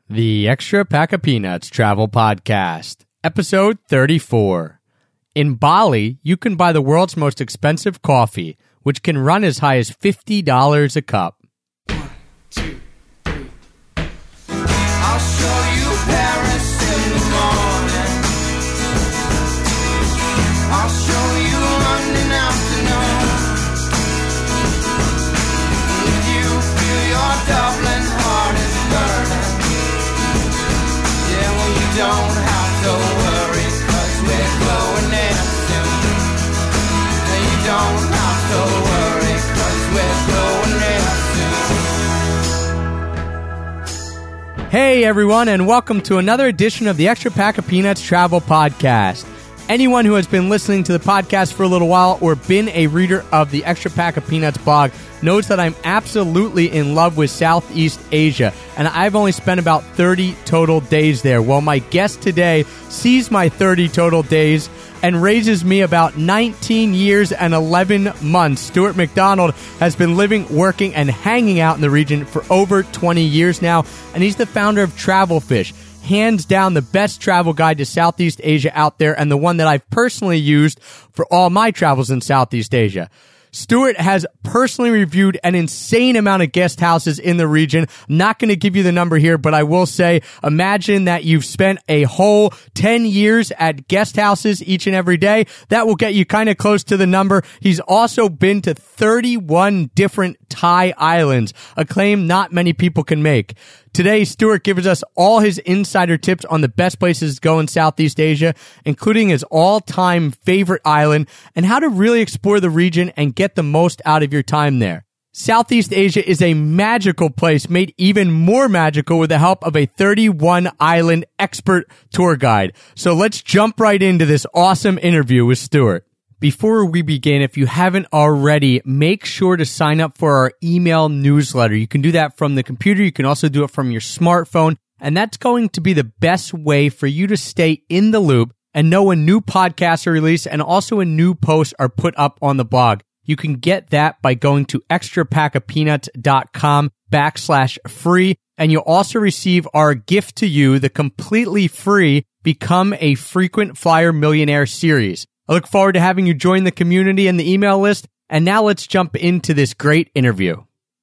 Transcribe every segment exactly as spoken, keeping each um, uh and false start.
The Extra Pack of Peanuts Travel Podcast, Episode thirty-four. In Bali, you can buy the world's most expensive coffee, which can run as high as fifty dollars a cup. One, two, three. I'll show you Paris in the morning. I'll show you London afternoon. If you feel your Dublin heart is burning, yeah, well, you don't have to worry, 'cause we're going there soon. Yeah, you don't have to worry, 'cause we're going there soon. Hey everyone, and welcome to another edition of the Extra Pack of Peanuts Travel Podcast. Anyone who has been listening to the podcast for a little while or been a reader of the Extra Pack of Peanuts blog knows that I'm absolutely in love with Southeast Asia, and I've only spent about thirty total days there. Well, my guest today sees my thirty total days and raises me about nineteen years and eleven months. Stuart McDonald has been living, working, and hanging out in the region for over twenty years now, and he's the founder of Travelfish. Hands down the best travel guide to Southeast Asia out there, and the one that I've personally used for all my travels in Southeast Asia. Stuart has personally reviewed an insane amount of guest houses in the region. I'm not going to give you the number here, but I will say, imagine that you've spent a whole ten years at guest houses each and every day. That will get you kind of close to the number. He's also been to thirty-one different Thai islands, a claim not many people can make. Today, Stuart gives us all his insider tips on the best places to go in Southeast Asia, including his all-time favorite island, and how to really explore the region and get the most out of your time there. Southeast Asia is a magical place, made even more magical with the help of a thirty-one island expert tour guide. So let's jump right into this awesome interview with Stuart. Before we begin, if you haven't already, make sure to sign up for our email newsletter. You can do that from the computer. You can also do it from your smartphone. And that's going to be the best way for you to stay in the loop and know when new podcasts are released and also when new posts are put up on the blog. You can get that by going to extrapackofpeanuts.com backslash free. And you'll also receive our gift to you, the completely free Become a Frequent Flyer Millionaire series. I look forward to having you join the community and the email list. And now let's jump into this great interview.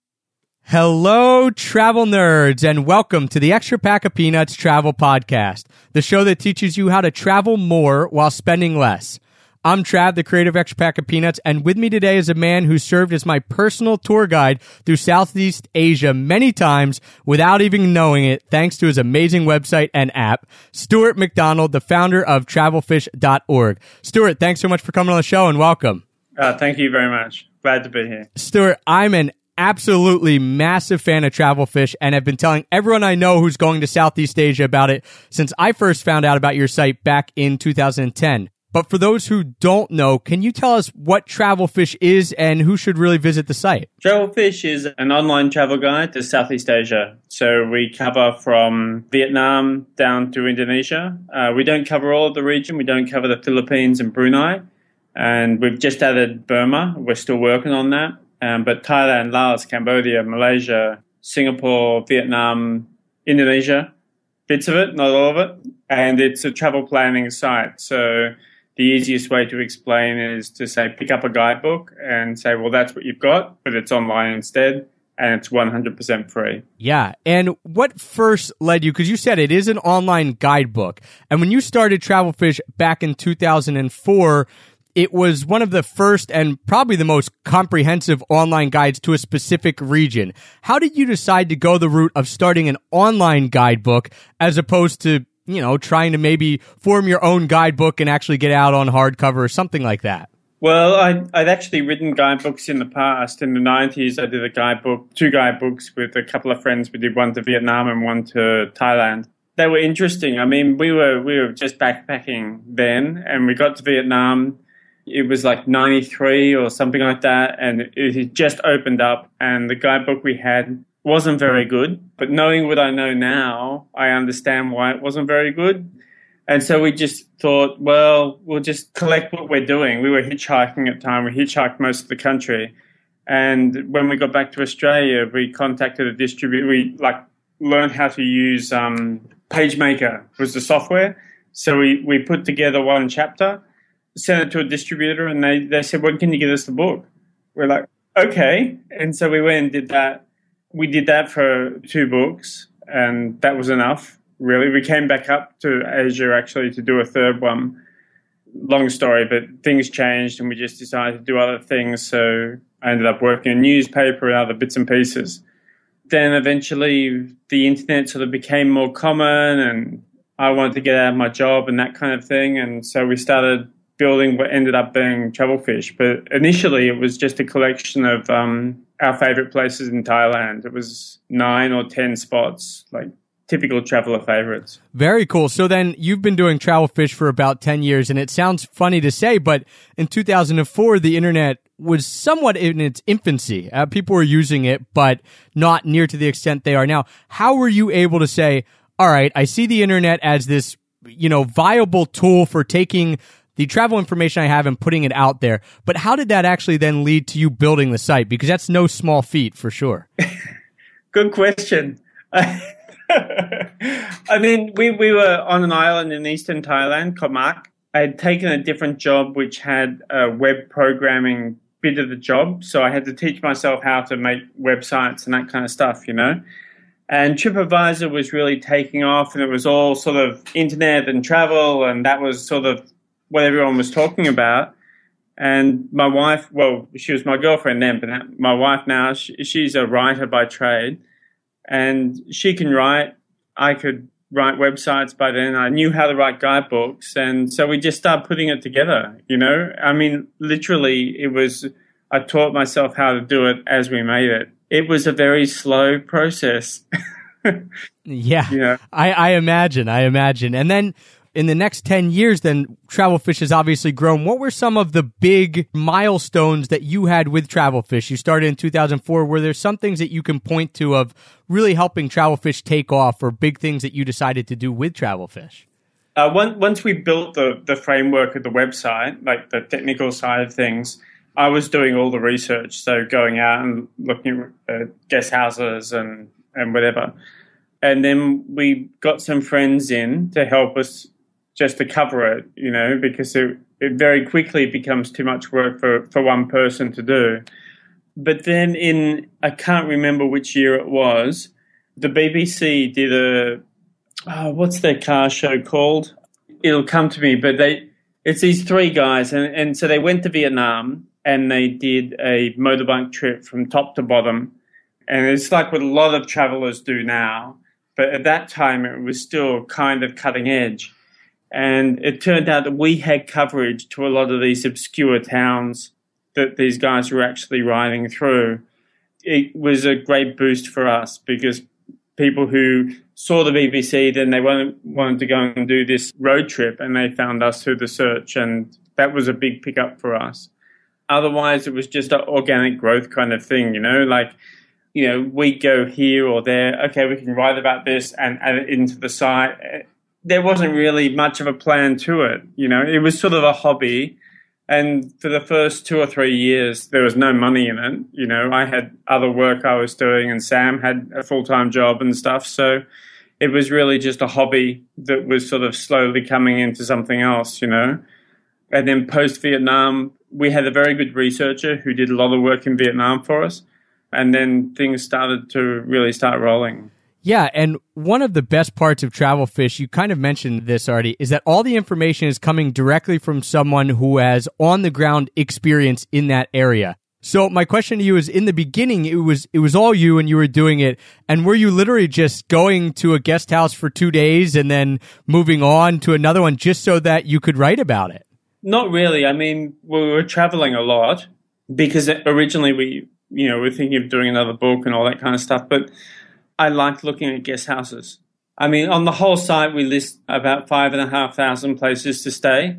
Hello, travel nerds, and welcome to the Extra Pack of Peanuts Travel Podcast, the show that teaches you how to travel more while spending less. I'm Trav, the creator of Extra Pack of Peanuts, and with me today is a man who served as my personal tour guide through Southeast Asia many times without even knowing it, thanks to his amazing website and app, Stuart McDonald, the founder of travelfish dot org. Stuart, thanks so much for coming on the show, and welcome. Uh, thank you very much. Glad to be here. Stuart, I'm an absolutely massive fan of Travelfish, and have been telling everyone I know who's going to Southeast Asia about it since I first found out about your site back in two thousand ten. But for those who don't know, can you tell us what Travelfish is and who should really visit the site? Travelfish is an online travel guide to Southeast Asia. So we cover from Vietnam down to Indonesia. Uh, we don't cover all of the region. We don't cover the Philippines and Brunei. And we've just added Burma. We're still working on that. Um, but Thailand, Laos, Cambodia, Malaysia, Singapore, Vietnam, Indonesia, bits of it, not all of it. And it's a travel planning site. So the easiest way to explain is to say, pick up a guidebook and say, well, that's what you've got, but it's online instead, and it's one hundred percent free. Yeah. And what first led you, because you said it is an online guidebook, and when you started Travelfish back in two thousand four, it was one of the first and probably the most comprehensive online guides to a specific region. How did you decide to go the route of starting an online guidebook as opposed to, you know, trying to maybe form your own guidebook and actually get out on hardcover or something like that? Well, I, I'd actually written guidebooks in the past. In the nineties, I did a guidebook, two guidebooks with a couple of friends. We did one to Vietnam and one to Thailand. They were interesting. I mean, we were we were just backpacking then, and we got to Vietnam. It was like ninety-three or something like that, and it had just opened up, and the guidebook we had wasn't very good. But knowing what I know now, I understand why it wasn't very good. And so we just thought, well, we'll just collect what we're doing. We were hitchhiking at the time. We hitchhiked most of the country. And when we got back to Australia, we contacted a distributor. We like learn how to use um, PageMaker was the software. So we, we put together one chapter, sent it to a distributor, and they, they said, when can you give us the book? We're like, okay. And so we went and did that. We did that for two books, and that was enough, really. We came back up to Asia, actually, to do a third one. Long story, but things changed, and we just decided to do other things. So I ended up working in a newspaper and other bits and pieces. Then eventually the internet sort of became more common, and I wanted to get out of my job and that kind of thing. And so we started building what ended up being Travelfish. But initially it was just a collection of um, our favorite places in Thailand. It was nine or ten spots, like typical traveler favorites. Very cool. So then you've been doing Travelfish for about ten years, and it sounds funny to say, but in two thousand four, the internet was somewhat in its infancy. Uh, people were using it, but not near to the extent they are now. How were you able to say, all right, I see the internet as this, you know, viable tool for taking the travel information I have and putting it out there, but how did that actually then lead to you building the site? Because that's no small feat for sure. Good question. I mean, we, we were on an island in eastern Thailand, Koh Mak. I had taken a different job which had a web programming bit of the job, so I had to teach myself how to make websites and that kind of stuff, you know. And TripAdvisor was really taking off, and it was all sort of internet and travel, and that was sort of what everyone was talking about. And my wife, well, she was my girlfriend then, but my wife now, she, she's a writer by trade. And she can write. I could write websites by then. I knew how to write guidebooks. And so we just started putting it together, you know. I mean, literally, it was, I taught myself how to do it as we made it. It was a very slow process. Yeah, yeah. I, I imagine, I imagine. And then in the next ten years, then Travelfish has obviously grown. What were some of the big milestones that you had with Travelfish? You started in two thousand four. Were there some things that you can point to of really helping Travelfish take off, or big things that you decided to do with Travelfish? Uh, one, once we built the, the framework of the website, like the technical side of things, I was doing all the research. So going out and looking at uh, guest houses and, and whatever. And then we got some friends in to help us just to cover it, you know, because it, it very quickly becomes too much work for, for one person to do. But then in, I can't remember which year it was, the B B C did a, oh, what's their car show called? It'll come to me, but they, it's these three guys. And, and so they went to Vietnam and they did a motorbike trip from top to bottom. And it's like what a lot of travelers do now. But at that time, it was still kind of cutting edge. And it turned out that we had coverage to a lot of these obscure towns that these guys were actually riding through. It was a great boost for us because people who saw the B B C, then they wanted, wanted to go and do this road trip, and they found us through the search, and that was a big pickup for us. Otherwise, it was just an organic growth kind of thing, you know, like, you know, we go here or there, okay, we can write about this and add it into the site. There wasn't really much of a plan to it, you know. It was sort of a hobby, and for the first two or three years, there was no money in it. You know, I had other work I was doing, and Sam had a full-time job and stuff, so it was really just a hobby that was sort of slowly coming into something else, you know. And then post-Vietnam, we had a very good researcher who did a lot of work in Vietnam for us, and then things started to really start rolling. Yeah, and one of the best parts of Travelfish, you kind of mentioned this already, is that all the information is coming directly from someone who has on-the-ground experience in that area. So my question to you is, in the beginning, it was it was all you and you were doing it, and were you literally just going to a guest house for two days and then moving on to another one just so that you could write about it? Not really. I mean, we were traveling a lot because originally we, you know, we were thinking of doing another book and all that kind of stuff, but I liked looking at guest houses. I mean, on the whole site, we list about five and a half thousand places to stay.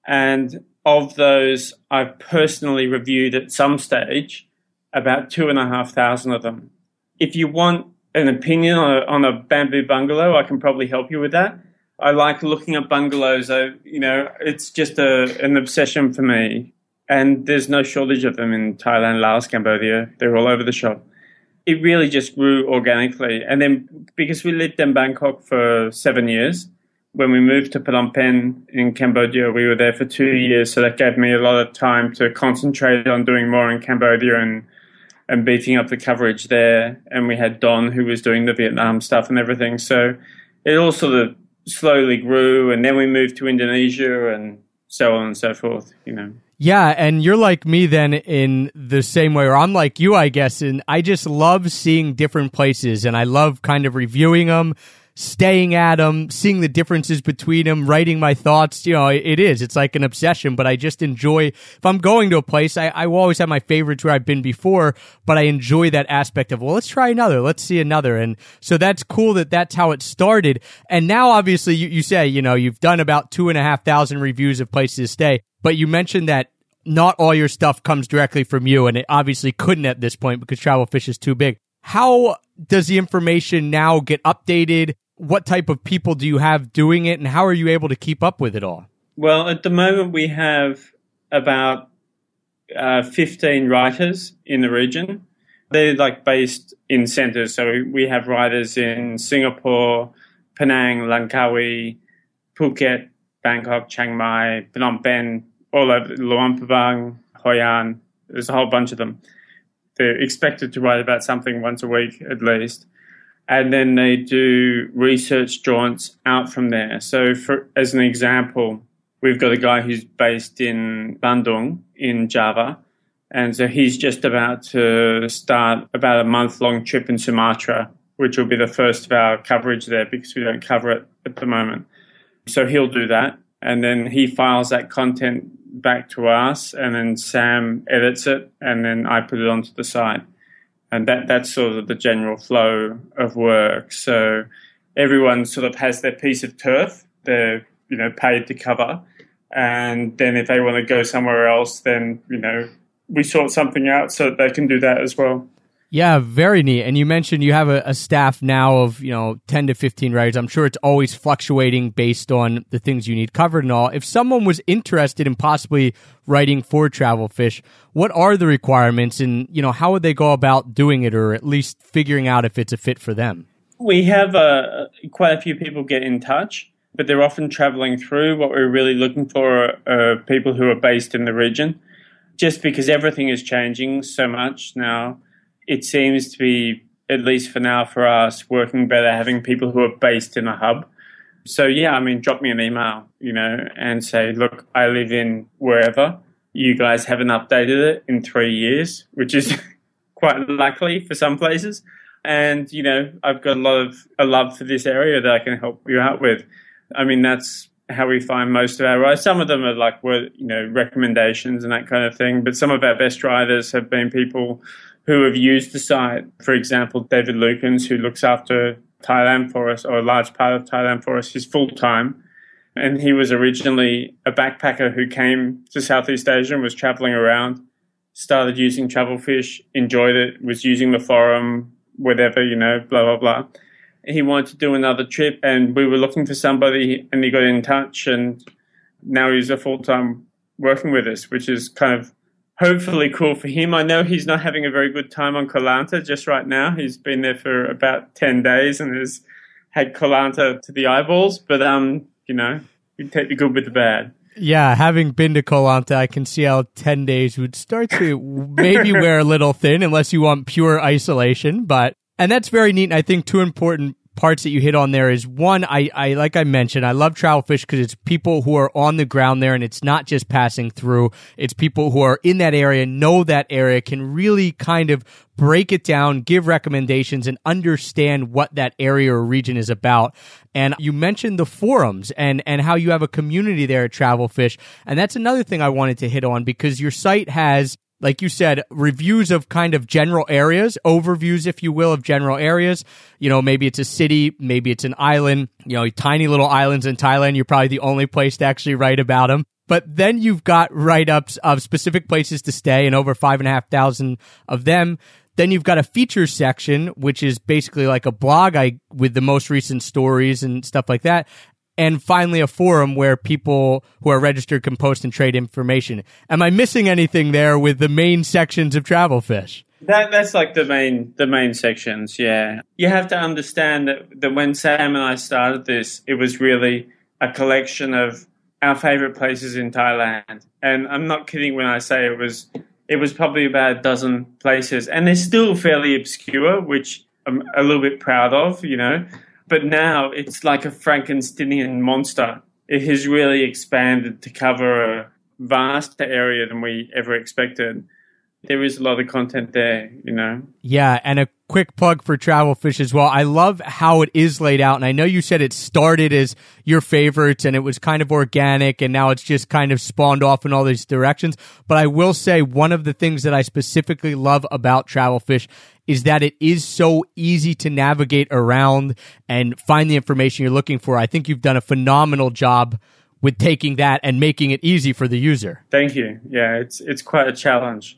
And of those, I've personally reviewed at some stage about two and a half thousand of them. If you want an opinion on a, on a bamboo bungalow, I can probably help you with that. I like looking at bungalows. I, you know, it's just a, an obsession for me. And there's no shortage of them in Thailand, Laos, Cambodia. They're all over the shop. it really just grew organically. And then because we lived in Bangkok for seven years, when we moved to Phnom Penh in Cambodia, we were there for two years. So that gave me a lot of time to concentrate on doing more in Cambodia and and beefing up the coverage there. And we had Don, who was doing the Vietnam stuff and everything. So it all sort of slowly grew. And then we moved to Indonesia and so on and so forth, you know. Yeah, and you're like me then in the same way, or I'm like you, I guess, and I just love seeing different places, and I love kind of reviewing them, staying at them, seeing the differences between them, writing my thoughts. You know, it is. It's like an obsession, but I just enjoy, if I'm going to a place, I, I will always have my favorites where I've been before, but I enjoy that aspect of, well, let's try another, let's see another. And so that's cool that that's how it started. And now, obviously, you, you say, you know, you've done about two and a half thousand reviews of places to stay, but you mentioned that not all your stuff comes directly from you, and it obviously couldn't at this point because Travel Fish is too big. How does the information now get updated? What type of people do you have doing it, and how are you able to keep up with it all? Well, at the moment, we have about uh, fifteen writers in the region. They're like based in centers. So we have writers in Singapore, Penang, Langkawi, Phuket, Bangkok, Chiang Mai, Phnom Penh, all over Luang Prabang, Hoi An. There's a whole bunch of them. They're expected to write about something once a week at least. And then they do research jaunts out from there. So for, as an example, we've got a guy who's based in Bandung in Java. And so he's just about to start about a month-long trip in Sumatra, which will be the first of our coverage there because we don't cover it at the moment. So he'll do that. And then he files that content back to us, and then Sam edits it, and then I put it onto the site. And that that's sort of the general flow of work. So everyone sort of has their piece of turf they're, you know, paid to cover. And then if they want to go somewhere else, then, you know, we sort something out so that they can do that as well. Yeah, very neat. And you mentioned you have a, a staff now of, you know, ten to fifteen writers. I'm sure it's always fluctuating based on the things you need covered and all. If someone was interested in possibly writing for Travel Fish, what are the requirements and, you know, how would they go about doing it, or at least figuring out if it's a fit for them? We have uh, quite a few people get in touch, but they're often traveling through. What we're really looking for are, are people who are based in the region, just because everything is changing so much now. It seems to be, at least for now for us, working better having people who are based in a hub. So, yeah, I mean, drop me an email, you know, and say, look, I live in wherever. You guys haven't updated it in three years, which is quite likely for some places. And, you know, I've got a lot of a love for this area that I can help you out with. I mean, that's how we find most of our writers. Some of them are like, you know, recommendations and that kind of thing. But some of our best writers have been people who have used the site. For example, David Lukens, who looks after Thailand for us, or a large part of Thailand for us, he's full-time. And he was originally a backpacker who came to Southeast Asia and was traveling around, started using Travel Fish, enjoyed it, was using the forum, whatever, you know, blah, blah, blah. He wanted to do another trip, and we were looking for somebody, and he got in touch, and now he's a full-time working with us, which is kind of hopefully cool for him. I know he's not having a very good time on Koh Lanta just right now. He's been there for about ten days and has had Koh Lanta to the eyeballs. But, um, you know, you take the good with the bad. Yeah, having been to Koh Lanta, I can see how ten days would start to maybe wear a little thin unless you want pure isolation. But and that's very neat. And I think two important parts that you hit on there is one, I, I like I mentioned, I love Travel Fish because it's people who are on the ground there, and it's not just passing through. It's people who are in that area, know that area, can really kind of break it down, give recommendations, and understand what that area or region is about. And you mentioned the forums and, and how you have a community there at Travel Fish. And that's another thing I wanted to hit on, because your site has, like you said, reviews of kind of general areas, overviews, if you will, of general areas. You know, maybe it's a city, maybe it's an island, you know, tiny little islands in Thailand. You're probably the only place to actually write about them. But then you've got write-ups of specific places to stay, and over five and a half thousand of them. Then you've got a features section, which is basically like a blog I, with the most recent stories and stuff like that. And finally, a forum where people who are registered can post and trade information. Am I missing anything there with the main sections of Travel Fish? That that's like the main the main sections, yeah. You have to understand that, that when Sam and I started this, it was really a collection of our favorite places in Thailand. And I'm not kidding when I say it was it was probably about a dozen places. And they're still fairly obscure, which I'm a little bit proud of, you know. But now it's like a Frankensteinian monster. It has really expanded to cover a vaster area than we ever expected. There is a lot of content there, you know. Yeah, and a quick plug for Travelfish as well. I love how it is laid out, and I know you said it started as your favorites and it was kind of organic, and now it's just kind of spawned off in all these directions. But I will say one of the things that I specifically love about Travelfish is that it is so easy to navigate around and find the information you're looking for. I think you've done a phenomenal job with taking that and making it easy for the user. Thank you. Yeah, it's it's quite a challenge.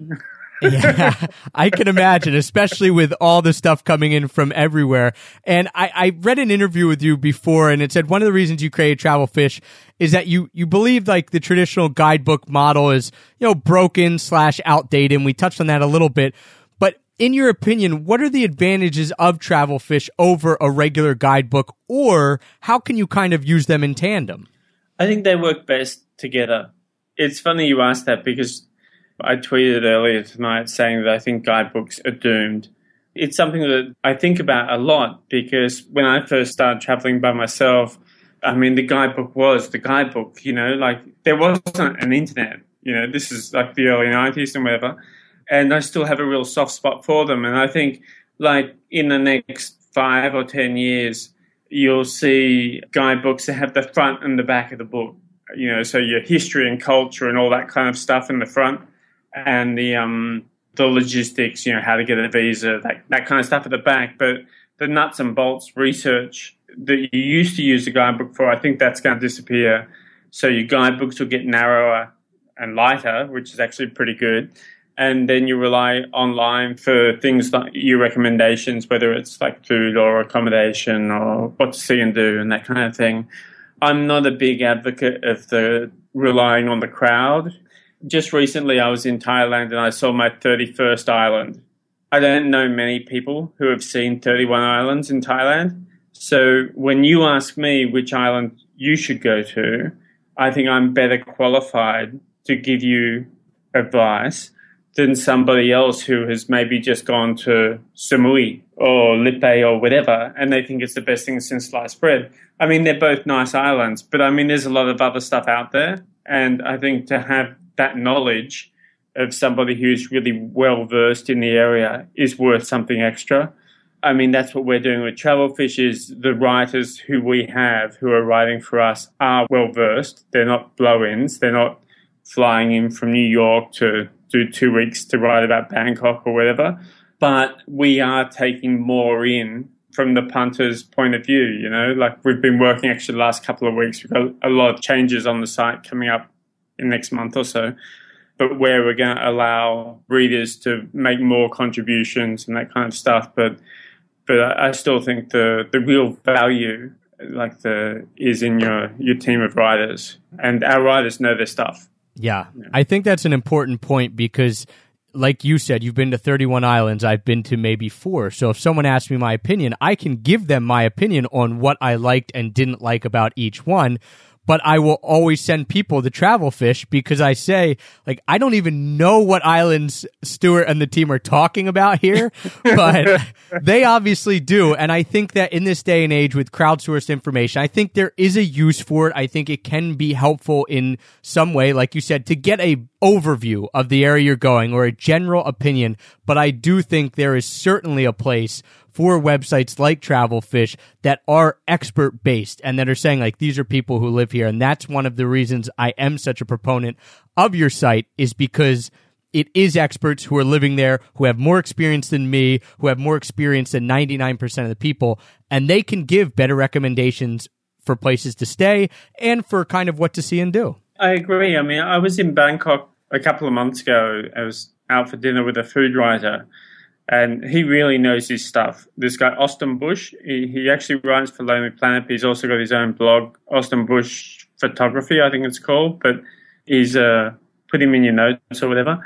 Yeah, I can imagine, especially with all the stuff coming in from everywhere. And I, I read an interview with you before, and it said one of the reasons you created Travelfish is that you, you believe like the traditional guidebook model is, you know, broken slash outdated. And we touched on that a little bit. But in your opinion, what are the advantages of Travelfish over a regular guidebook, or how can you kind of use them in tandem? I think they work best together. It's funny you asked that because I tweeted earlier tonight saying that I think guidebooks are doomed. It's something that I think about a lot because when I first started traveling by myself, I mean, the guidebook was the guidebook, you know, like there wasn't an internet, you know, this is like the early nineties and whatever. And I still have a real soft spot for them. And I think like in the next five or ten years, you'll see guidebooks that have the front and the back of the book, you know, so your history and culture and all that kind of stuff in the front, and the um the logistics, you know, how to get a visa, that, that kind of stuff at the back. But the nuts and bolts research that you used to use the guidebook for, I think that's going to disappear. So your guidebooks will get narrower and lighter, which is actually pretty good. And then you rely online for things like your recommendations, whether it's like food or accommodation or what to see and do and that kind of thing. I'm not a big advocate of the relying on the crowd. Just recently I was in Thailand and I saw my thirty-first island. I don't know many people who have seen thirty-one islands in Thailand. So when you ask me which island you should go to, I think I'm better qualified to give you advice than somebody else who has maybe just gone to Samui or Lipe or whatever, and they think it's the best thing since sliced bread. I mean, they're both nice islands, but I mean, there's a lot of other stuff out there. And I think to have that knowledge of somebody who's really well-versed in the area is worth something extra. I mean, that's what we're doing with Travelfish is the writers who we have who are writing for us are well-versed. They're not blow-ins. They're not flying in from New York to do two weeks to write about Bangkok or whatever. But we are taking more in from the punter's point of view, you know. Like we've been working actually the last couple of weeks. We've got a lot of changes on the site coming up in the next month or so. But where we're going to allow readers to make more contributions and that kind of stuff. But but I still think the, the real value like the is in your, your team of writers. And our writers know their stuff. Yeah, I think that's an important point because, like you said, you've been to thirty-one islands. I've been to maybe four. So if someone asks me my opinion, I can give them my opinion on what I liked and didn't like about each one. But I will always send people the Travelfish because I say, like, I don't even know what islands Stuart and the team are talking about here, but they obviously do. And I think that in this day and age with crowdsourced information, I think there is a use for it. I think it can be helpful in some way, like you said, to get a overview of the area you're going or a general opinion. But I do think there is certainly a place for websites like Travelfish that are expert based and that are saying like these are people who live here. And that's one of the reasons I am such a proponent of your site is because it is experts who are living there, who have more experience than me, who have more experience than ninety-nine percent of the people, and they can give better recommendations for places to stay and for kind of what to see and do. I agree. I mean, I was in Bangkok a couple of months ago. I was out for dinner with a food writer. And he really knows his stuff. This guy, Austin Bush, he, he actually writes for Lonely Planet, but he's also got his own blog, Austin Bush Photography, I think it's called. But he's, uh, put him in your notes or whatever.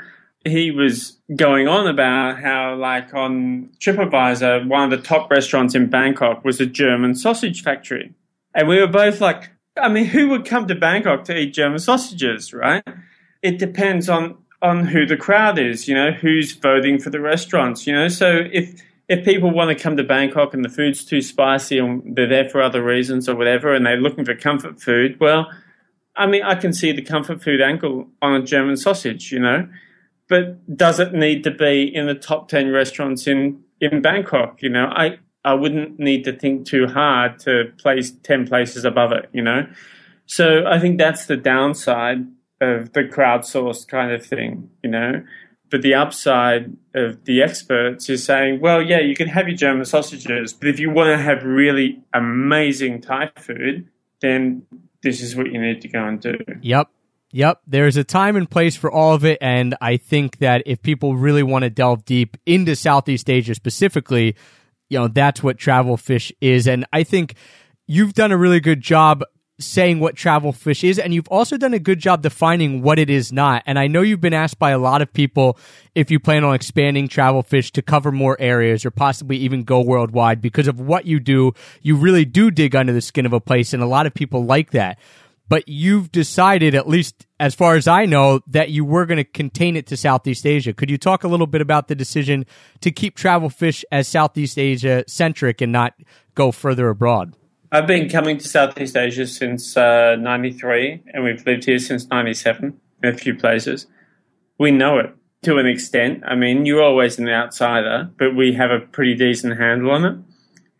he was going on about how, like, on TripAdvisor, one of the top restaurants in Bangkok was a German sausage factory. And we were both like, I mean, who would come to Bangkok to eat German sausages, right? It depends on, on who the crowd is, you know, who's voting for the restaurants, you know. So if if people want to come to Bangkok and the food's too spicy and they're there for other reasons or whatever and they're looking for comfort food, well, I mean, I can see the comfort food angle on a German sausage, you know. But does it need to be in the top ten restaurants in, in Bangkok, you know? I, I wouldn't need to think too hard to place ten places above it, you know. So I think that's the downside of the crowdsourced kind of thing, you know. But the upside of the experts is saying, well, yeah, you can have your German sausages, but if you want to have really amazing Thai food, then this is what you need to go and do. Yep. Yep. There's a time and place for all of it. And I think that if people really want to delve deep into Southeast Asia specifically, you know, that's what Travel Fish is. And I think you've done a really good job saying what Travel Fish is, and you've also done a good job defining what it is not. And I know you've been asked by a lot of people if you plan on expanding Travel Fish to cover more areas or possibly even go worldwide because of what you do. You really do dig under the skin of a place, and a lot of people like that. But you've decided, at least as far as I know, that you were going to contain it to Southeast Asia. Could you talk a little bit about the decision to keep Travel Fish as Southeast Asia centric and not go further abroad? I've been coming to Southeast Asia since uh, ninety-three, and we've lived here since ninety-seven in a few places. We know it to an extent. I mean, you're always an outsider, but we have a pretty decent handle on it.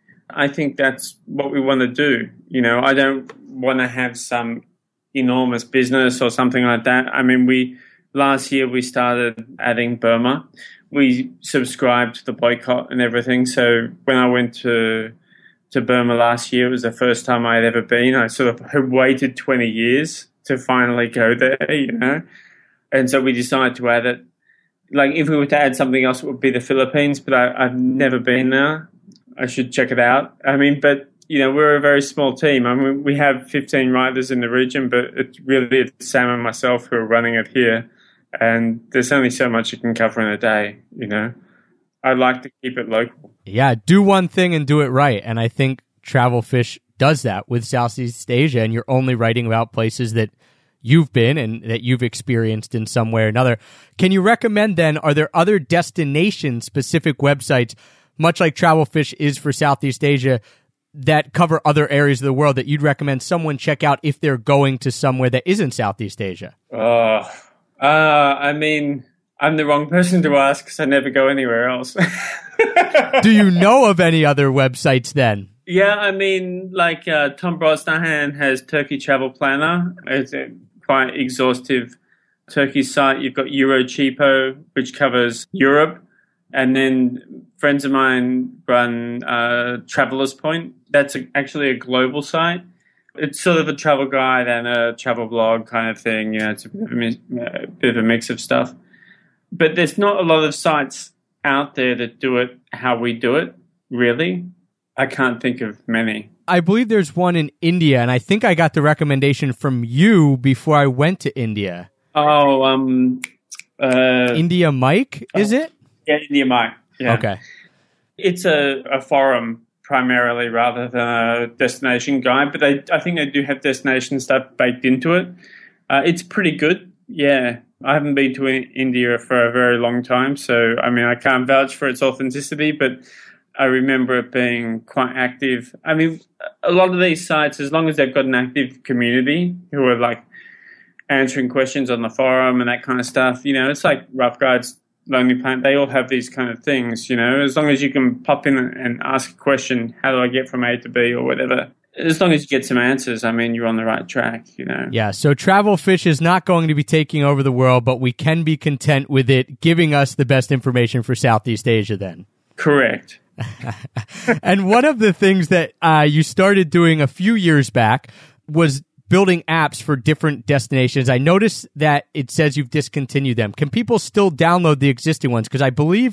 I think that's what we want to do. You know, I don't want to have some enormous business or something like that. I mean, we last year we started adding Burma. We subscribed to the boycott and everything. So when I went to to Burma last year, it was the first time I had ever been. I sort of had waited twenty years to finally go there, you know. And so we decided to add it. Like, if we were to add something else, it would be the Philippines, but I, I've never been there. I should check it out. I mean, but, you know, we're a very small team. I mean, we have fifteen writers in the region, but it's really it's Sam and myself who are running it here. And there's only so much you can cover in a day, you know. I'd like to keep it local. Yeah, do one thing and do it right. And I think Travel Fish does that with Southeast Asia, and you're only writing about places that you've been and that you've experienced in some way or another. Can you recommend then, are there other destination-specific websites, much like Travel Fish is for Southeast Asia, that cover other areas of the world that you'd recommend someone check out if they're going to somewhere that isn't Southeast Asia? Uh, uh, I mean, I'm the wrong person to ask because I never go anywhere else. Do you know of any other websites then? Yeah, I mean, like uh, Tom Brosnahan has Turkey Travel Planner. It's a quite exhaustive Turkey site. You've got Eurocheapo, which covers Europe. And then friends of mine run uh, Traveler's Point. That's a, actually a global site. It's sort of a travel guide and a travel blog kind of thing. You know, it's a bit of a, a bit of a mix of stuff. But there's not a lot of sites out there that do it how we do it, really. I can't think of many. I believe there's one in India, and I think I got the recommendation from you before I went to India. Oh, um... Uh, India Mike, is it? Yeah, India Mike. Yeah. Okay. It's a, a forum primarily rather than a destination guide, but they, I think they do have destination stuff baked into it. Uh, it's pretty good, yeah. I haven't been to India for a very long time, so, I mean, I can't vouch for its authenticity, but I remember it being quite active. I mean, a lot of these sites, as long as they've got an active community who are, like, answering questions on the forum and that kind of stuff, you know, it's like Rough Guides, Lonely Planet, they all have these kind of things, you know, as long as you can pop in and ask a question, how do I get from A to B or whatever, as long as you get some answers, I mean, you're on the right track, you know. Yeah, so Travel Fish is not going to be taking over the world, but we can be content with it giving us the best information for Southeast Asia then. Correct. And one of the things that uh, you started doing a few years back was building apps for different destinations. I noticed that it says you've discontinued them. Can people still download the existing ones? Because I believe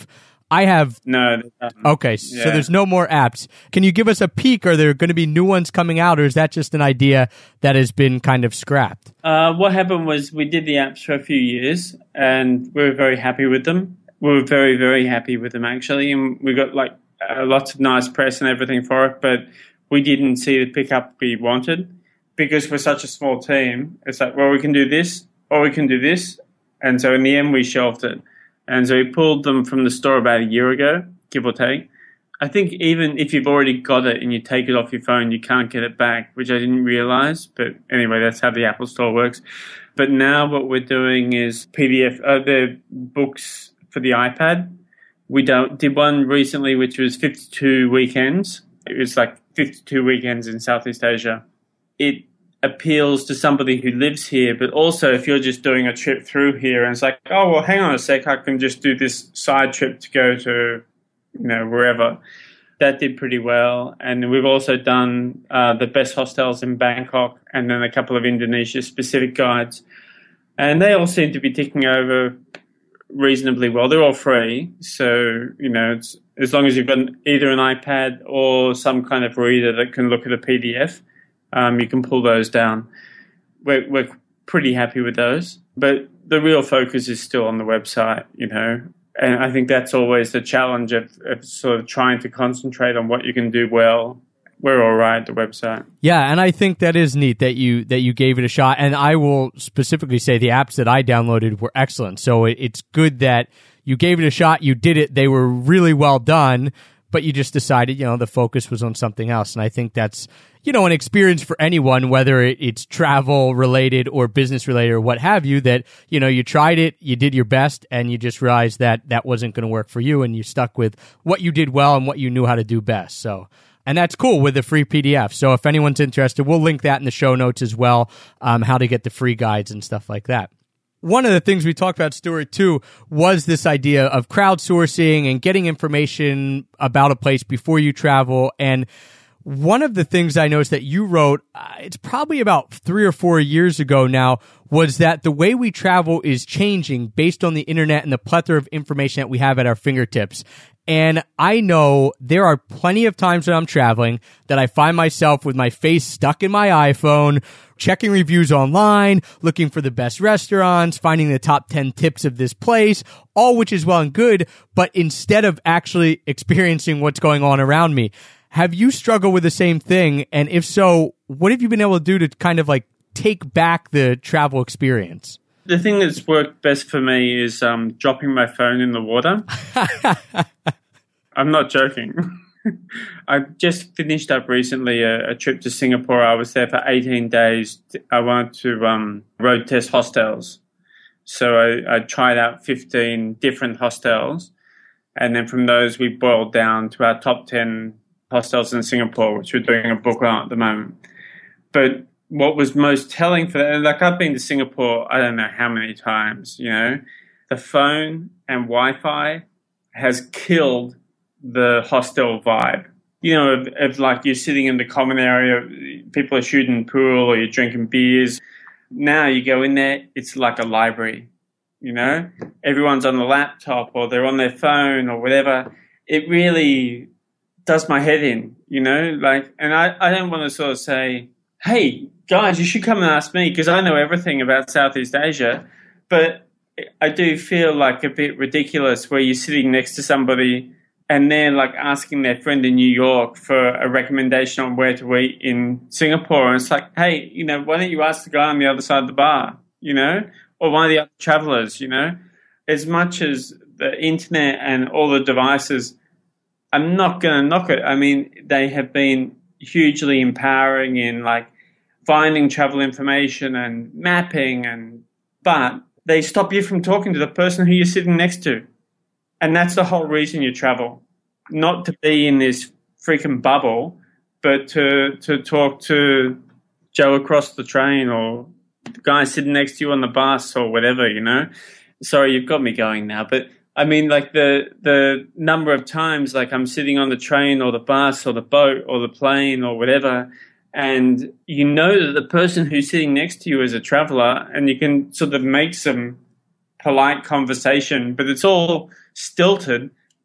I have... No. Um, okay, yeah. so there's no more apps. Can you give us a peek? Are there going to be new ones coming out, or is that just an idea that has been kind of scrapped? Uh, what happened was we did the apps for a few years, and we were very happy with them. We were very, very happy with them, actually, and we got like uh, lots of nice press and everything for it, but we didn't see the pickup we wanted because we're such a small team. It's like, well, we can do this, or we can do this, and so in the end, we shelved it. And so we pulled them from the store about a year ago, give or take. I think even if you've already got it and you take it off your phone, you can't get it back, which I didn't realize. But anyway, that's how the Apple Store works. But now what we're doing is P D F, uh, the books for the iPad. We don't, did one recently, which was fifty-two weekends. It was like fifty-two weekends in Southeast Asia. It appeals to somebody who lives here, but also if you're just doing a trip through here and it's like, oh, well, hang on a sec, I can just do this side trip to go to, you know, wherever. That did pretty well. And we've also done uh, the best hostels in Bangkok and then a couple of Indonesia-specific guides. And they all seem to be ticking over reasonably well. They're all free. So, you know, it's, as long as you've got either an iPad or some kind of reader that can look at a P D F, Um, you can pull those down. We're, we're pretty happy with those. But the real focus is still on the website, you know. And I think that's always the challenge of, of sort of trying to concentrate on what you can do well. We're all right at the website. Yeah, and I think that is neat that you that you gave it a shot. And I will specifically say the apps that I downloaded were excellent. So it, it's good that you gave it a shot, you did it, they were really well done, but you just decided, you know, the focus was on something else. And I think that's, you know, an experience for anyone, whether it's travel related or business related or what have you, that, you know, you tried it, you did your best, and you just realized that that wasn't going to work for you, and you stuck with what you did well and what you knew how to do best. So, and that's cool with the free P D F. So if anyone's interested, we'll link that in the show notes as well, um, how to get the free guides and stuff like that. One of the things we talked about, Stuart, too, was this idea of crowdsourcing and getting information about a place before you travel. And one of the things I noticed that you wrote, uh, it's probably about three or four years ago now, was that the way we travel is changing based on the internet and the plethora of information that we have at our fingertips. And I know there are plenty of times when I'm traveling that I find myself with my face stuck in my iPhone, checking reviews online, looking for the best restaurants, finding the top ten tips of this place, all which is well and good, but instead of actually experiencing what's going on around me. Have you struggled with the same thing? And if so, what have you been able to do to kind of like take back the travel experience? The thing that's worked best for me is um, dropping my phone in the water. I'm not joking. I just finished up recently a, a trip to Singapore. I was there for eighteen days. I wanted to um, road test hostels. So I, I tried out fifteen different hostels. And then from those, we boiled down to our top ten hostels in Singapore, which we're doing a book on at the moment. But what was most telling for that, like I've been to Singapore, I don't know how many times, you know, the phone and Wi-Fi has killed the hostel vibe. You know, if, if like you're sitting in the common area, people are shooting pool or you're drinking beers. Now you go in there, it's like a library, you know, everyone's on the laptop or they're on their phone or whatever. It really does my head in, you know, like, and I, I don't want to sort of say, hey, guys, you should come and ask me because I know everything about Southeast Asia. But I do feel like a bit ridiculous where you're sitting next to somebody and they're like asking their friend in New York for a recommendation on where to eat in Singapore. And it's like, hey, you know, why don't you ask the guy on the other side of the bar, you know, or one of the other travelers, you know? As much as the internet and all the devices, I'm not going to knock it. I mean, they have been hugely empowering in like finding travel information and mapping, and but they stop you from talking to the person who you're sitting next to. And that's the whole reason you travel, not to be in this freaking bubble, but to to talk to Joe across the train or the guy sitting next to you on the bus or whatever, you know. Sorry, you've got me going now, but I mean, like the the number of times, like I'm sitting on the train or the bus or the boat or the plane or whatever, and you know that the person who's sitting next to you is a traveler, and you can sort of make some polite conversation, but it's all stilted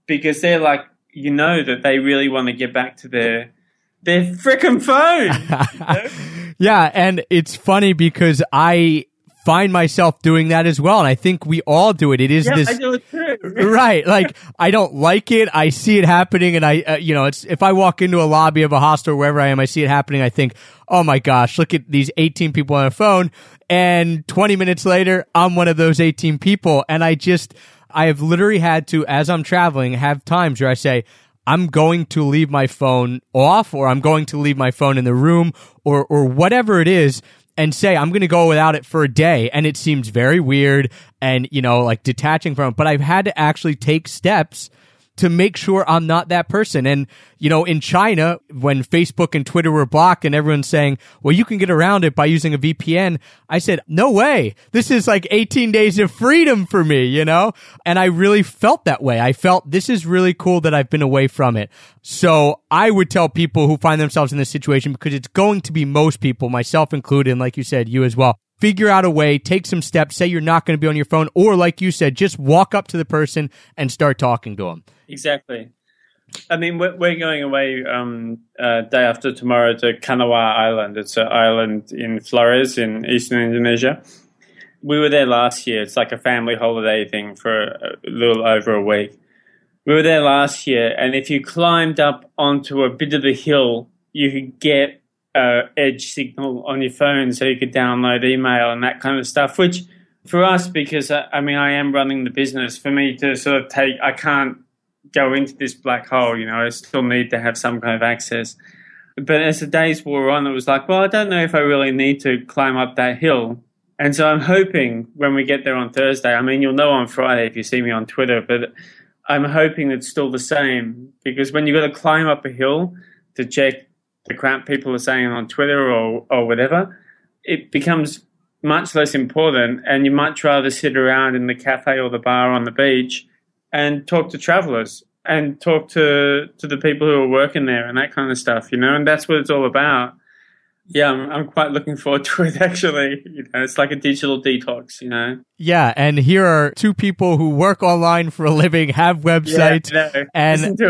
because they're like, you know, that they really want to get back to their their frickin' phone. You know? Yeah, and it's funny because I find myself doing that as well, and I think we all do it. It is yeah, this, I do it too. right? Like I don't like it. I see it happening, and I, uh, you know, it's if I walk into a lobby of a hostel or wherever I am, I see it happening. I think, oh my gosh, look at these eighteen people on a phone, and twenty minutes later, I'm one of those eighteen people, and I just, I have literally had to, as I'm traveling, have times where I say, I'm going to leave my phone off, or I'm going to leave my phone in the room, or or whatever it is, and say I'm going to go without it for a day. And it seems very weird and, you know, like detaching from it. But I've had to actually take steps to make sure I'm not that person. And, you know, in China, when Facebook and Twitter were blocked and everyone's saying, well, you can get around it by using a V P N, I said, no way. This is like eighteen days of freedom for me, you know? And I really felt that way. I felt this is really cool that I've been away from it. So I would tell people who find themselves in this situation, because it's going to be most people, myself included, and like you said, you as well. Figure out a way, take some steps, say you're not going to be on your phone, or like you said, just walk up to the person and start talking to them. Exactly. I mean, we're, we're going away um, uh, day after tomorrow to Kanawa Island. It's an island in Flores in eastern Indonesia. We were there last year. It's like a family holiday thing for a little over a week. We were there last year, and if you climbed up onto a bit of the hill, you could get uh, edge signal on your phone, so you could download email and that kind of stuff, which for us, because I, I mean, I am running the business, for me to sort of take, I can't go into this black hole, you know, I still need to have some kind of access. But as the days wore on, it was like, well, I don't know if I really need to climb up that hill. And so I'm hoping when we get there on Thursday, I mean, you'll know on Friday if you see me on Twitter, but I'm hoping it's still the same, because when you've got to climb up a hill to check the crap people are saying on Twitter or, or whatever, it becomes much less important, and you much rather sit around in the cafe or the bar on the beach and talk to travelers and talk to, to the people who are working there and that kind of stuff, you know, and that's what it's all about. Yeah, I'm, I'm quite looking forward to it, actually. You know, it's like a digital detox, you know. Yeah, and here are two people who work online for a living, have websites, yeah, no, and listen to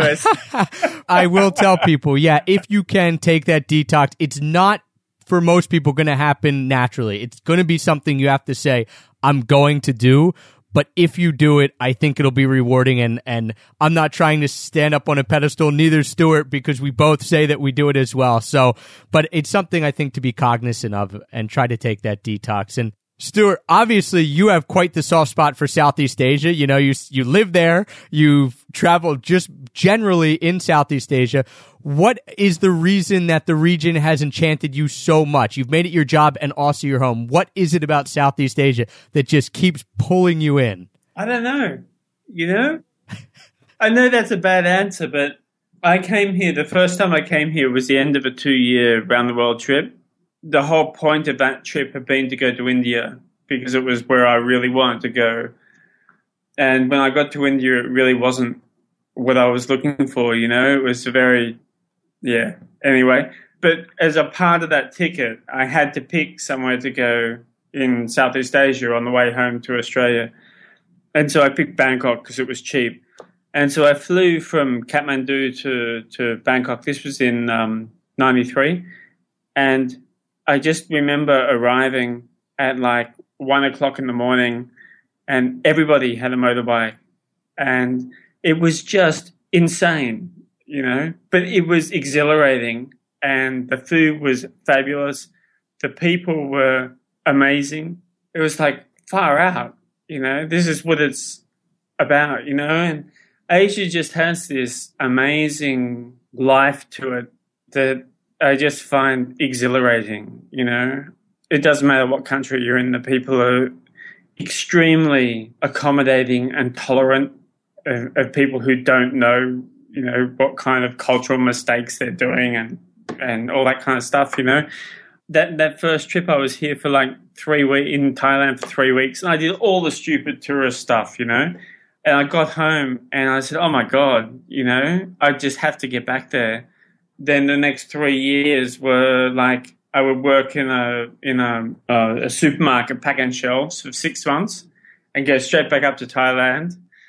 us. I will tell people, yeah, if you can take that detox, it's not for most people going to happen naturally. It's going to be something you have to say, I'm going to do. But if you do it, I think it'll be rewarding. And, and I'm not trying to stand up on a pedestal, neither Stuart, because we both say that we do it as well. So, but it's something I think to be cognizant of and try to take that detox. And Stuart, obviously you have quite the soft spot for Southeast Asia. You know, you, you live there, you've traveled just generally in Southeast Asia. What is the reason that the region has enchanted you so much? You've made it your job and also your home. What is it about Southeast Asia that just keeps pulling you in? I don't know. You know, I know that's a bad answer, but I came here, the first time I came here was the end of a two-year round-the-world trip. The whole point of that trip had been to go to India because it was where I really wanted to go. And when I got to India, it really wasn't what I was looking for, you know. It was a very, yeah, anyway. But as a part of that ticket, I had to pick somewhere to go in Southeast Asia on the way home to Australia. And so I picked Bangkok because it was cheap. And so I flew from Kathmandu to, to Bangkok. This was in um, ninety-three. And I just remember arriving at like one o'clock in the morning, and everybody had a motorbike, and it was just insane, you know, but it was exhilarating, and the food was fabulous. The people were amazing. It was like far out, you know, this is what it's about, you know, and Asia just has this amazing life to it that I just find exhilarating, you know. It doesn't matter what country you're in, the people are extremely accommodating and tolerant of, of people who don't know, you know, what kind of cultural mistakes they're doing and, and all that kind of stuff, you know. That that first trip I was here for like three weeks, in Thailand for three weeks, and I did all the stupid tourist stuff, you know. And I got home and I said, oh my God, you know, I just have to get back there. Then the next three years were like I would work in a in a, uh, a supermarket packing shelves for six months and go straight back up to Thailand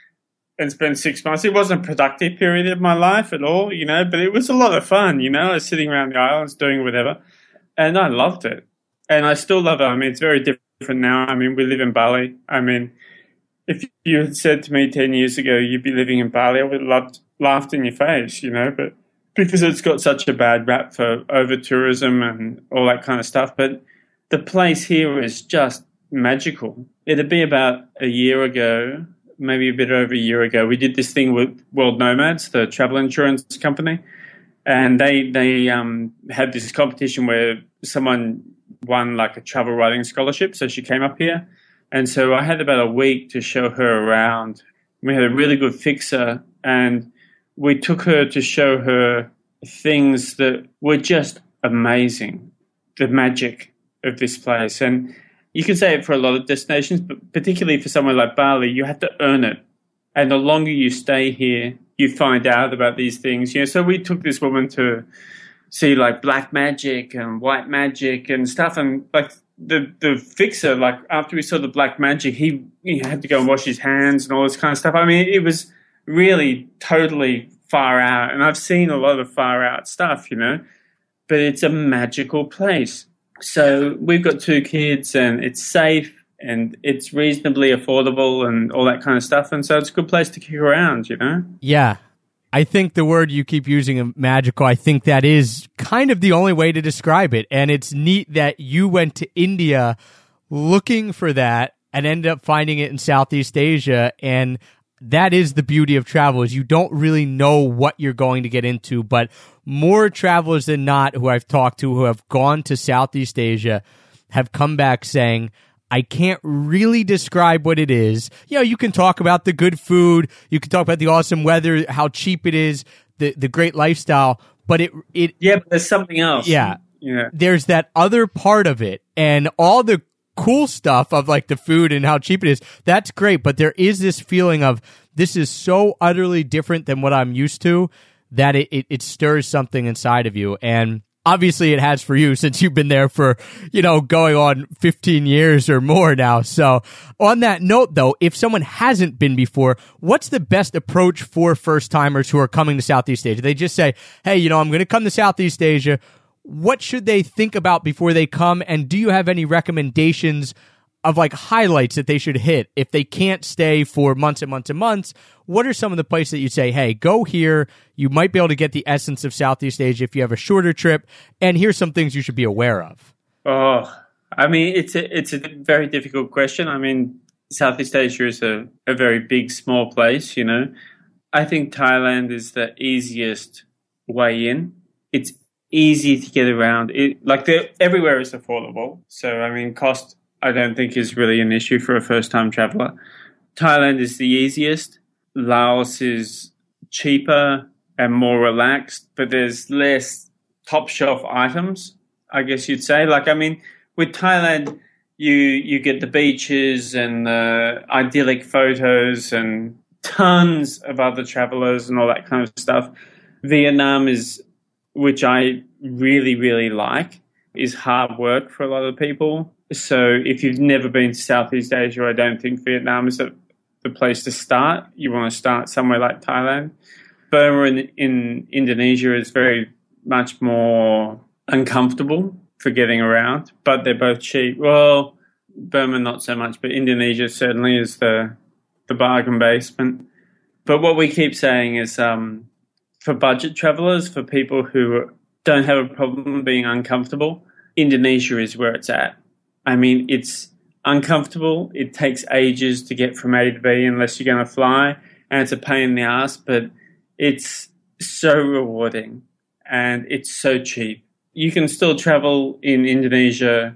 and spend six months. It wasn't a productive period of my life at all, you know, but it was a lot of fun, you know. I was sitting around the islands doing whatever, and I loved it. And I still love it. I mean, it's very different now. I mean, we live in Bali. I mean, if you had said to me ten years ago you'd be living in Bali, I would have loved, laughed in your face, you know, but because it's got such a bad rap for over-tourism and all that kind of stuff. But the place here is just magical. It'd be about a year ago, maybe a bit over a year ago, we did this thing with World Nomads, the travel insurance company, and they they um, had this competition where someone won like a travel writing scholarship, so she came up here. And so I had about a week to show her around. We had a really good fixer, and we took her to show her things that were just amazing, the magic of this place. And you can say it for a lot of destinations, but particularly for somewhere like Bali, you have to earn it. And the longer you stay here, you find out about these things. You know, so we took this woman to see like black magic and white magic and stuff, and like the the fixer, like after we saw the black magic, he, he had to go and wash his hands and all this kind of stuff. I mean, it was really totally far out, and I've seen a lot of far out stuff, you know, but it's a magical place. So we've got two kids, and it's safe, and it's reasonably affordable and all that kind of stuff, and so it's a good place to kick around, you know? Yeah. I think the word you keep using, magical, I think that is kind of the only way to describe it. And it's neat that you went to India looking for that and ended up finding it in Southeast Asia. And that is the beauty of travel, is you don't really know what you're going to get into. But more travelers than not who I've talked to who have gone to Southeast Asia have come back saying, I can't really describe what it is. You know, you can talk about the good food, you can talk about the awesome weather, how cheap it is, the the great lifestyle, but it it yeah, but there's something else. Yeah, yeah. There's that other part of it, and all the cool stuff of like the food and how cheap it is. That's great, but there is this feeling of this is so utterly different than what I'm used to that it it, it stirs something inside of you. And obviously it has for you, since you've been there for, you know, going on fifteen years or more now. So on that note, though, if someone hasn't been before, what's the best approach for first-timers who are coming to Southeast Asia? They just say, hey, you know, I'm going to come to Southeast Asia. What should they think about before they come? And do you have any recommendations of like highlights that they should hit if they can't stay for months and months and months? What are some of the places that you'd say, hey, go here, you might be able to get the essence of Southeast Asia if you have a shorter trip, and here's some things you should be aware of? Oh, I mean, it's a, it's a very difficult question. I mean, Southeast Asia is a, a very big, small place, you know. I think Thailand is the easiest way in. It's easy to get around. It, like, everywhere is affordable. So, I mean, cost, I don't think, is really an issue for a first-time traveler. Thailand is the easiest. Laos is cheaper and more relaxed, but there's less top-shelf items, I guess you'd say. Like, I mean, with Thailand, you you get the beaches and the idyllic photos and tons of other travelers and all that kind of stuff. Vietnam is, which I really, really like, is hard work for a lot of people. So if you've never been to Southeast Asia, I don't think Vietnam is a, the place to start. You want to start somewhere like Thailand. Burma in, in Indonesia is very much more uncomfortable for getting around, but they're both cheap. Well, Burma not so much, but Indonesia certainly is the the bargain basement. But what we keep saying is um, for budget travelers, for people who don't have a problem being uncomfortable, Indonesia is where it's at. I mean, it's uncomfortable. It takes ages to get from A to B unless you're going to fly, and it's a pain in the ass, but it's so rewarding and it's so cheap. You can still travel in Indonesia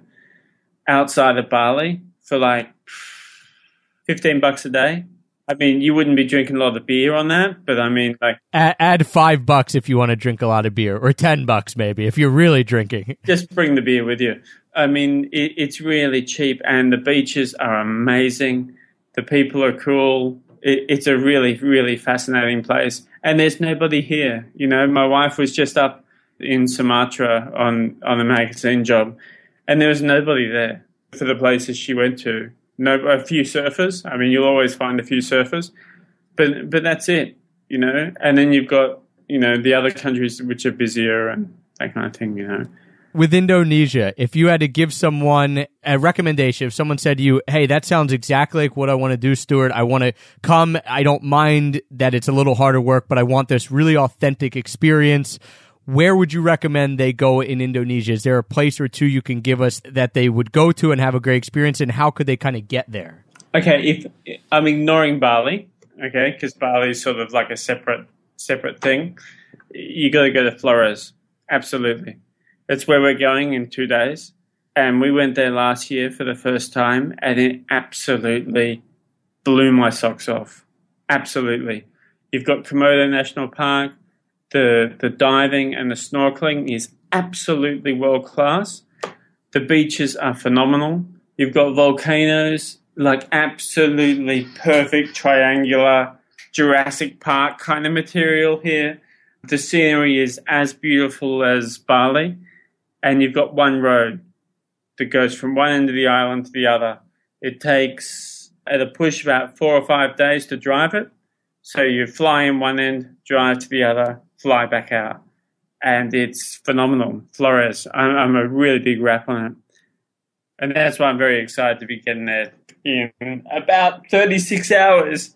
outside of Bali for like fifteen bucks a day. I mean, you wouldn't be drinking a lot of beer on that, but I mean, like... Add, add five bucks if you want to drink a lot of beer, or ten bucks maybe if you're really drinking. Just bring the beer with you. I mean, it, it's really cheap, and the beaches are amazing. The people are cool. It, it's a really, really fascinating place. And there's nobody here. You know, my wife was just up in Sumatra on, on a magazine job, and there was nobody there for the places she went to. No, a few surfers. I mean, you'll always find a few surfers, but but that's it, you know. And then you've got, you know, the other countries which are busier and that kind of thing, you know. With Indonesia, if you had to give someone a recommendation, if someone said to you, hey, that sounds exactly like what I want to do, Stuart, I want to come, I don't mind that it's a little harder work, but I want this really authentic experience, where would you recommend they go in Indonesia? Is there a place or two you can give us that they would go to and have a great experience, and how could they kind of get there? Okay, if I'm ignoring Bali, okay, because Bali is sort of like a separate separate thing, you got to go to Flores, absolutely. That's where we're going in two days. And we went there last year for the first time, and it absolutely blew my socks off. Absolutely. You've got Komodo National Park. The, the diving and the snorkeling is absolutely world-class. The beaches are phenomenal. You've got volcanoes, like absolutely perfect triangular Jurassic Park kind of material here. The scenery is as beautiful as Bali. And you've got one road that goes from one end of the island to the other. It takes, at a push, about four or five days to drive it. So you fly in one end, drive to the other, fly back out. And it's phenomenal. Flores, I'm, I'm a really big rap on it. And that's why I'm very excited to be getting there in about thirty-six hours.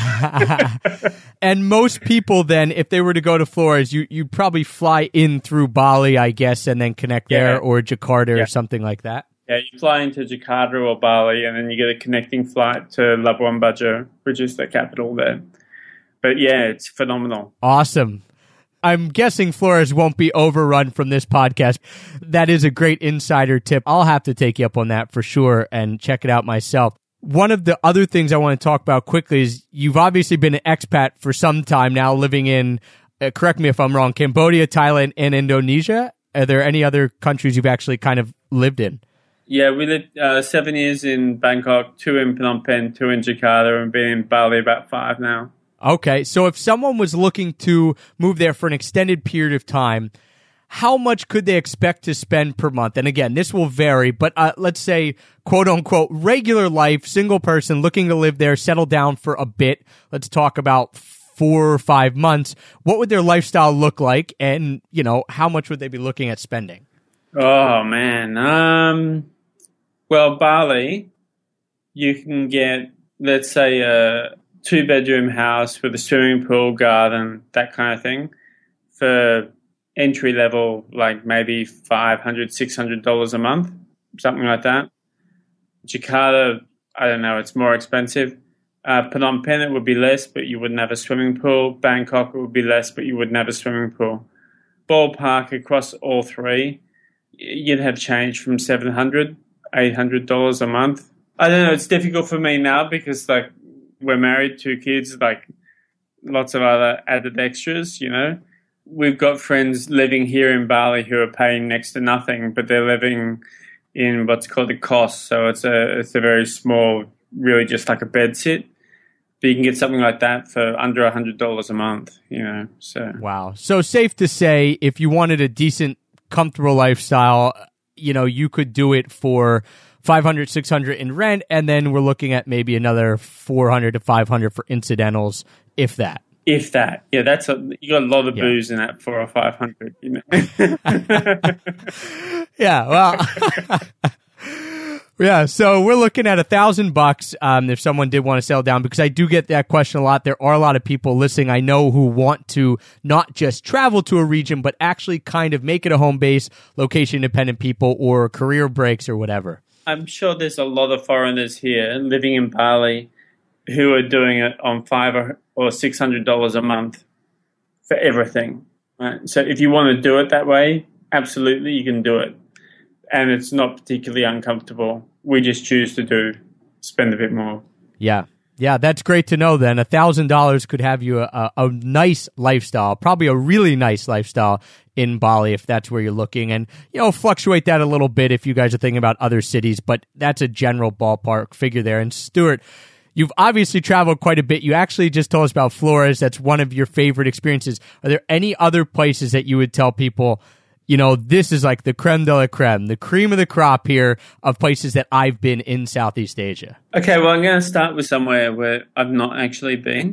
And most people then, if they were to go to Flores, you, you'd probably fly in through Bali, I guess, and then connect yeah. there, or Jakarta yeah. or something like that. Yeah, you fly into Jakarta or Bali, and then you get a connecting flight to Labuan Bajo, which is the capital there. But yeah, it's phenomenal. Awesome. I'm guessing Flores won't be overrun from this podcast. That is a great insider tip. I'll have to take you up on that for sure and check it out myself. One of the other things I want to talk about quickly is you've obviously been an expat for some time now, living in, uh, correct me if I'm wrong, Cambodia, Thailand, and Indonesia. Are there any other countries you've actually kind of lived in? Yeah, we lived uh, seven years in Bangkok, two in Phnom Penh, two in Jakarta, and been in Bali about five now. Okay, so if someone was looking to move there for an extended period of time, how much could they expect to spend per month? And again, this will vary, but uh, let's say, quote unquote, regular life, single person looking to live there, settle down for a bit. Let's talk about four or five months. What would their lifestyle look like? And, you know, how much would they be looking at spending? Oh, man. Um, well, Bali, you can get, let's say, a two-bedroom house with a swimming pool, garden, that kind of thing, for entry level, like maybe five hundred dollars, six hundred dollars a month, something like that. Jakarta, I don't know, it's more expensive. Uh, Phnom Penh, it would be less, but you wouldn't have a swimming pool. Bangkok, it would be less, but you wouldn't have a swimming pool. Ballpark across all three, you'd have change from seven hundred dollars, eight hundred dollars a month. I don't know, it's difficult for me now because, like, we're married, two kids, like lots of other added extras, you know. We've got friends living here in Bali who are paying next to nothing, but they're living in what's called a cost. So it's a it's a very small, really just like a bed sit. But you can get something like that for under one hundred dollars a month, you know. So wow. So safe to say, if you wanted a decent, comfortable lifestyle, you know, you could do it for five hundred, six hundred in rent, and then we're looking at maybe another four hundred to five hundred for incidentals, if that. If that. Yeah, that's a, you got a lot of yeah. booze in that four or five hundred, you know. yeah, well, yeah, so we're looking at a thousand bucks um, if someone did want to settle down, because I do get that question a lot. There are a lot of people listening I know who want to not just travel to a region, but actually kind of make it a home base, location independent people, or career breaks or whatever. I'm sure there's a lot of foreigners here living in Bali who are doing it on five or, or six hundred dollars a month for everything. Right? So if you want to do it that way, absolutely, you can do it, and it's not particularly uncomfortable. We just choose to do spend a bit more. Yeah. Yeah, that's great to know then. A thousand dollars could have you a, a, a nice lifestyle, probably a really nice lifestyle in Bali if that's where you're looking. And, you know, fluctuate that a little bit if you guys are thinking about other cities, but that's a general ballpark figure there. And Stuart, you've obviously traveled quite a bit. You actually just told us about Flores. That's one of your favorite experiences. Are there any other places that you would tell people, you know, this is like the creme de la creme, the cream of the crop here of places that I've been in Southeast Asia? Okay, well, I'm going to start with somewhere where I've not actually been,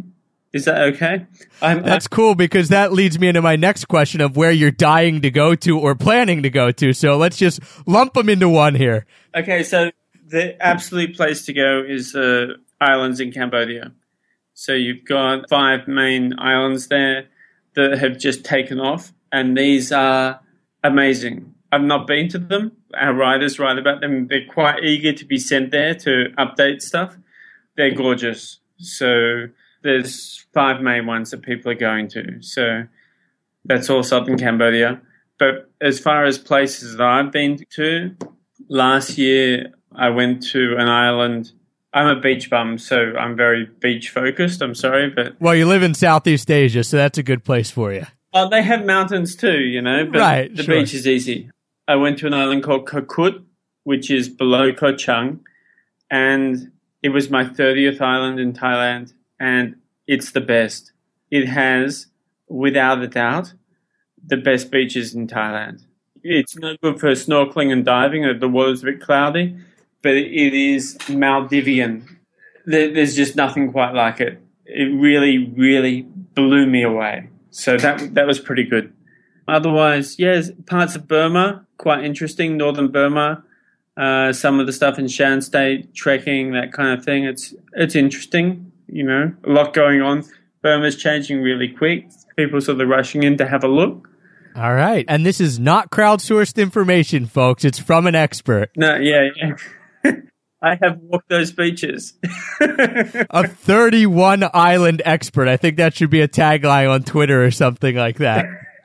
Is that okay? I'm, That's cool, because that leads me into my next question of where you're dying to go to or planning to go to. So let's just lump them into one here. Okay, so the absolute place to go is the uh, islands in Cambodia. So you've got five main islands there that have just taken off, and these are amazing. I've not been to them. Our writers write about them. They're quite eager to be sent there to update stuff. They're gorgeous. So there's five main ones that people are going to. So that's all southern Cambodia. But as far as places that I've been to, last year I went to an island. I'm a beach bum, so I'm very beach focused. I'm sorry, but well, you live in Southeast Asia, so that's a good place for you. Oh, they have mountains too, you know, but right, the sure. beach is easy. I went to an island called Koh Kut, which is below Koh Chang, and it was my thirtieth island in Thailand, and it's the best. It has, without a doubt, the best beaches in Thailand. It's no good for snorkeling and diving. The water's a bit cloudy, but it is Maldivian. There's just nothing quite like it. It really, really blew me away. So that that was pretty good. Otherwise, yes, parts of Burma, quite interesting. Northern Burma, uh, some of the stuff in Shan State, trekking, that kind of thing. It's it's interesting, you know, a lot going on. Burma's changing really quick. People sort of rushing in to have a look. All right. And this is not crowdsourced information, folks. It's from an expert. No, yeah, yeah. I have walked those beaches. A thirty-one island expert. I think that should be a tagline on Twitter or something like that.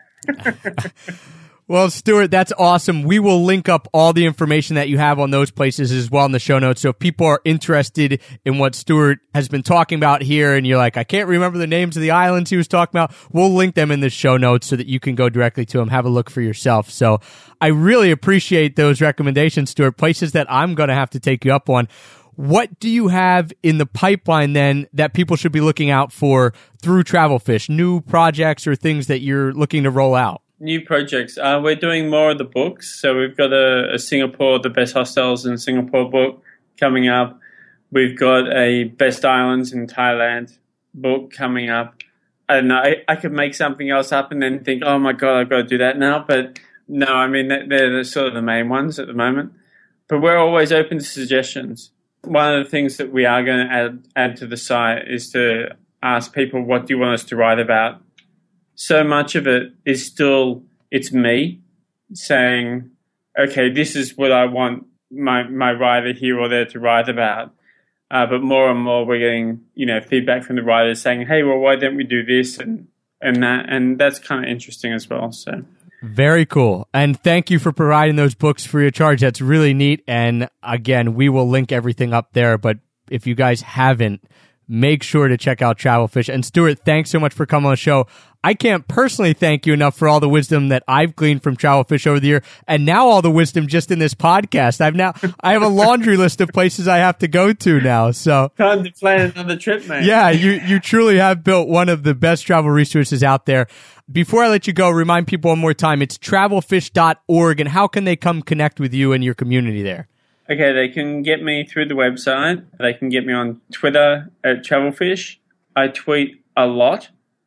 Well, Stuart, that's awesome. We will link up all the information that you have on those places as well in the show notes. So if people are interested in what Stuart has been talking about here and you're like, I can't remember the names of the islands he was talking about, we'll link them in the show notes so that you can go directly to them, have a look for yourself. So I really appreciate those recommendations, Stuart, places that I'm going to have to take you up on. What do you have in the pipeline then that people should be looking out for through Travelfish? New projects or things that you're looking to roll out? New projects. Uh, we're doing more of the books. So we've got a, a Singapore, the Best Hostels in Singapore book coming up. We've got a Best Islands in Thailand book coming up. I don't know. I, I could make something else up and then think, oh my God, I've got to do that now. But no, I mean, they're the, sort of the main ones at the moment. But we're always open to suggestions. One of the things that we are going to add, add to the site is to ask people, what do you want us to write about? So much of it is still, it's me saying, okay, this is what I want my, my writer here or there to write about. Uh, but more and more we're getting, you know, feedback from the writers saying, hey, well, why don't we do this and, and that? And that's kind of interesting as well. So very cool. And thank you for providing those books free of charge. That's really neat. And again, we will link everything up there. But if you guys haven't, make sure to check out Travelfish. And Stuart, thanks so much for coming on the show. I can't personally thank you enough for all the wisdom that I've gleaned from Travelfish over the year, and now all the wisdom just in this podcast. I've now I have a laundry list of places I have to go to now. So time to plan another trip, mate. Yeah, you you truly have built one of the best travel resources out there. Before I let you go, remind people one more time, it's travelfish dot org, and how can they come connect with you and your community there? Okay, they can get me through the website. They can get me on Twitter at Travelfish. I tweet a lot.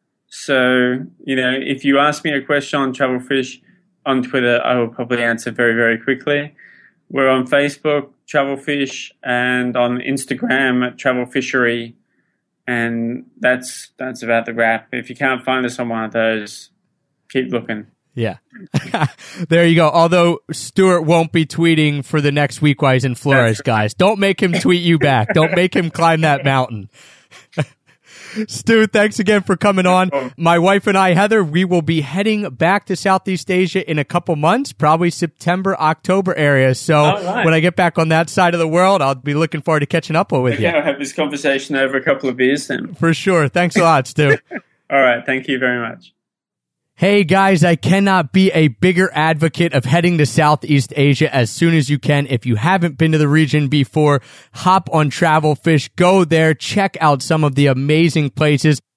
So, you know, if you ask me a question on Travelfish on Twitter, I will probably answer very, very quickly. We're on Facebook, Travelfish, and on Instagram at Travelfishery. And that's that's about the wrap. If you can't find us on one of those, keep looking. Yeah. There you go. Although Stuart won't be tweeting for the next week while he's in Flores, guys. Don't make him tweet you back. Don't make him climb that mountain. Stu, thanks again for coming on. My wife and I, Heather, we will be heading back to Southeast Asia in a couple months, probably September, October area. So right. When I get back on that side of the world, I'll be looking forward to catching up with you. Yeah, I'll have this conversation over a couple of beers then. For sure. Thanks a lot, Stu. All right. Thank you very much. Hey guys, I cannot be a bigger advocate of heading to Southeast Asia as soon as you can. If you haven't been to the region before, hop on Travelfish, go there, check out some of the amazing places.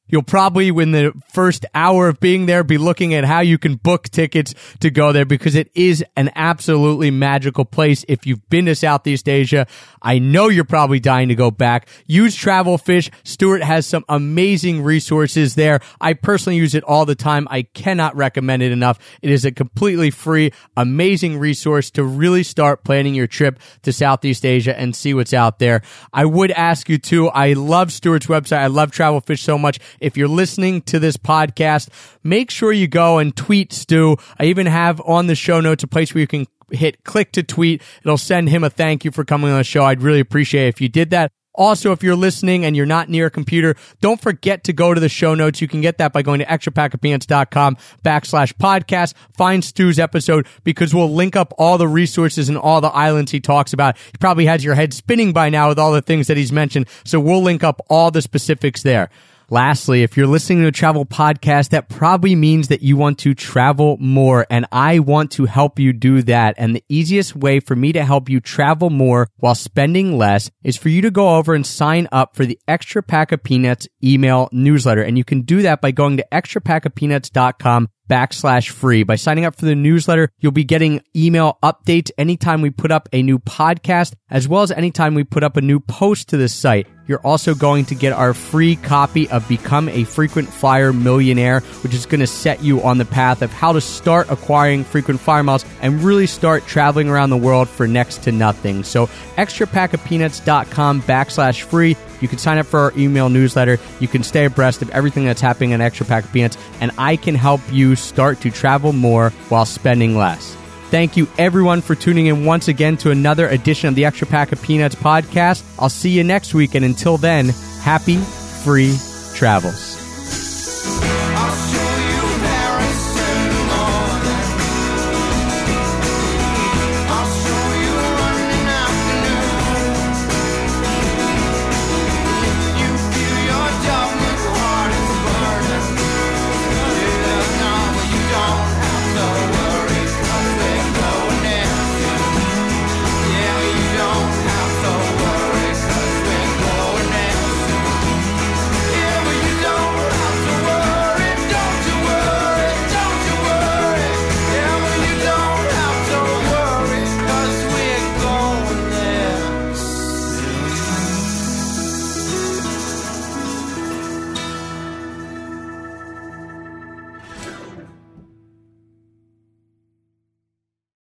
You'll probably, in the first hour of being there, be looking at how you can book tickets to go there because it is an absolutely magical place. If you've been to Southeast Asia, I know you're probably dying to go back. Use TravelFish. Stuart has some amazing resources there. I personally use it all the time. I cannot recommend it enough. It is a completely free, amazing resource to really start planning your trip to Southeast Asia and see what's out there. I would ask you to, I love Stuart's website. I love TravelFish so much. If you're listening to this podcast, make sure you go and tweet Stu. I even have on the show notes a place where you can hit click to tweet. It'll send him a thank you for coming on the show. I'd really appreciate it if you did that. Also, if you're listening and you're not near a computer, don't forget to go to the show notes. You can get that by going to extrapackofpeanuts.com backslash podcast. Find Stu's episode because we'll link up all the resources and all the islands he talks about. He probably has your head spinning by now with all the things that he's mentioned. So we'll link up all the specifics there. Lastly, if you're listening to a travel podcast, that probably means that you want to travel more, and I want to help you do that. And the easiest way for me to help you travel more while spending less is for you to go over and sign up for the Extra Pack of Peanuts email newsletter. And you can do that by going to extrapackofpeanuts.com backslash free. By signing up for the newsletter, you'll be getting email updates anytime we put up a new podcast, as well as anytime we put up a new post to this site. You're also going to get our free copy of Become a Frequent Flyer Millionaire, which is going to set you on the path of how to start acquiring frequent flyer miles and really start traveling around the world for next to nothing. So extrapackofpeanuts.com backslash free. You can sign up for our email newsletter. You can stay abreast of everything that's happening in Extra Pack of Peanuts, and I can help you start to travel more while spending less. Thank you, everyone, for tuning in once again to another edition of the Extra Pack of Peanuts podcast. I'll see you next week, and until then, happy free travels.